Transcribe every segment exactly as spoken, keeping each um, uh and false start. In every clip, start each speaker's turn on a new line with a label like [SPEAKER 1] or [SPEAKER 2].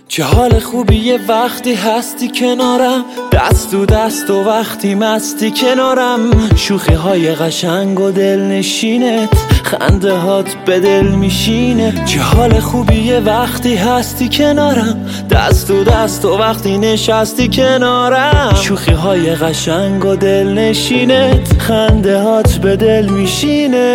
[SPEAKER 1] چه حال خوبیه وقتی هستی کنارم، دست تو دست و وقتی مستی کنارم. شوخی های قشنگ و دل نشینت، خنده هات به دل میشینه. چه حال خوبیه وقتی هستی کنارم، دست تو دست و وقتی نشستی کنارم. شوخی های قشنگ و دل نشینت، خنده هات به دل میشینه.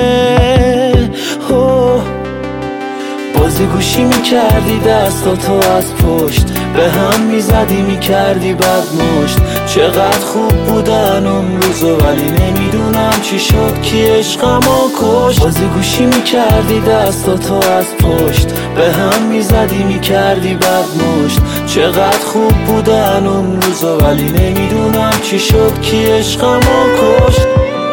[SPEAKER 1] بازی گوشی میکردی دستاتو از پشت، به هم میزدی میکردی بد مشت. چقدر خوب بودن اون روزا، ولی نمیدونم چی شد کی عشقمو کشت. بازی گوشی میکردی دستاتو از پشت، به هم میزدی میکردی بد مشت. چقدر خوب بودن اون روزا، ولی نمیدونم چی شد کی عشقمو کشت.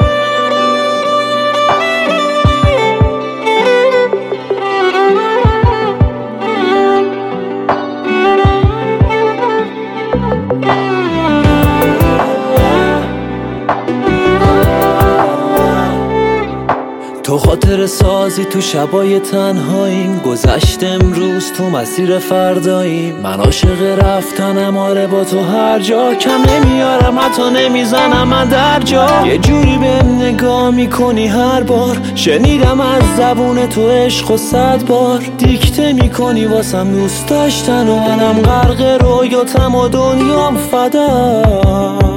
[SPEAKER 1] تو خاطر سازی تو شبای تنهاییم، گذشت امروز تو مسیر فرداییم. من عاشق رفتنم آره با تو هر جا، کم نمیارم حتی نمیزنم من در جا. یه جوری بهم نگاه میکنی هر بار، شنیدم از زبون تو عشق و صد بار دیکته میکنی واسم دوست داشتن، و منم غرق رویاتم و دنیام فدات.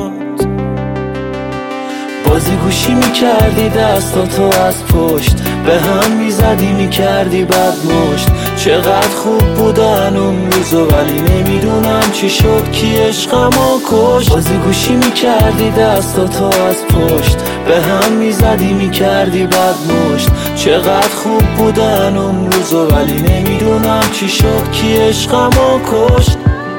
[SPEAKER 1] بازی گوشی میکردی دستاتو از پشت، به هم میزدی میکردی بد مشت. چقدر خوب بودن اون روزا، ولی نمیدونم چی شد کی عشقمو کشت. بازی گوشی میکردی دستاتو از پشت، به هم میزدی میکردی بد مشت. چقدر خوب بودن اون روزا، ولی نمیدونم چی شد کی عشقمو کشت.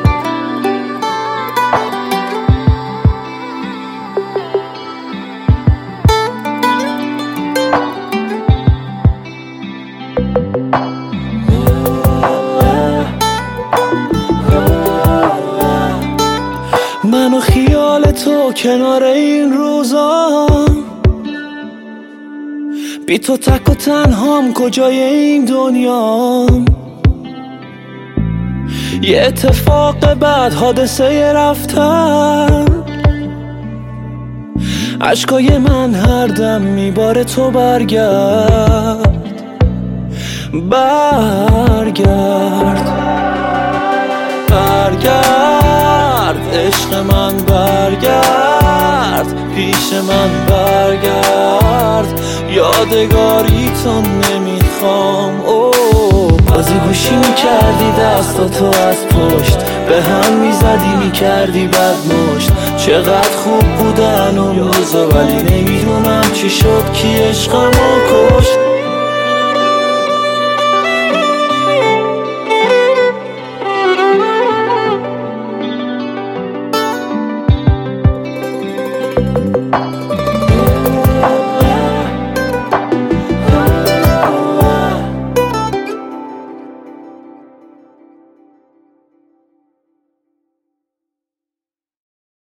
[SPEAKER 1] من و خیال تو کنار این روزا، بی تو تک و تنهام کجای این دنیا. یه اتفاق بعد حادثه رفتن، عشقای من هر دم میباره تو برگرد. برگرد برگرد عشق من، برگرد پیش من، برگرد یادگاری تو نمیخوام. اوه بازی گوشی میکردی دستاتو از پشت، به هم میزدی میکردی بد مشت. چقدر خوب بودن اون روزا، ولی نمیدونم چی شد کی عشقمو کشت.